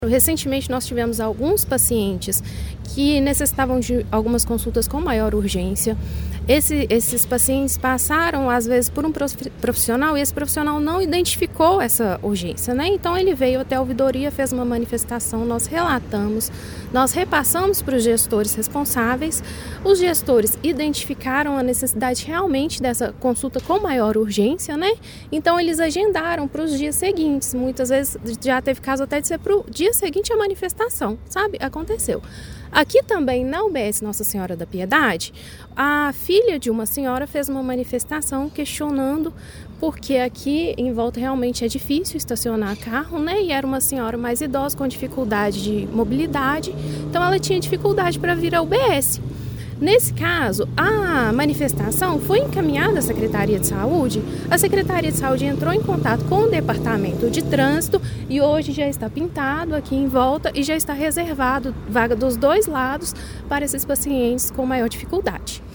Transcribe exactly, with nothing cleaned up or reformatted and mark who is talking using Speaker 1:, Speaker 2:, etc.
Speaker 1: Recentemente nós tivemos alguns pacientes que necessitavam de algumas consultas com maior urgência. Esse, esses pacientes passaram às vezes por um profissional e esse profissional não identificou essa urgência, né? Então ele veio até a ouvidoria, fez uma manifestação, nós relatamos, nós repassamos para os gestores responsáveis, os gestores identificaram a necessidade realmente dessa consulta com maior urgência, né? Então eles agendaram para os dias seguintes, muitas vezes já teve caso até de ser para o dia seguinte a manifestação, sabe? Aconteceu. Aqui também na U B S Nossa Senhora da Piedade, a filha de uma senhora fez uma manifestação questionando porque aqui em volta realmente é difícil estacionar carro, né? E era uma senhora mais idosa com dificuldade de mobilidade, então ela tinha dificuldade para vir ao U B S. Nesse caso, a manifestação foi encaminhada à Secretaria de Saúde, a Secretaria de Saúde entrou em contato com o Departamento de Trânsito e hoje já está pintado aqui em volta e já está reservado vaga dos dois lados para esses pacientes com maior dificuldade.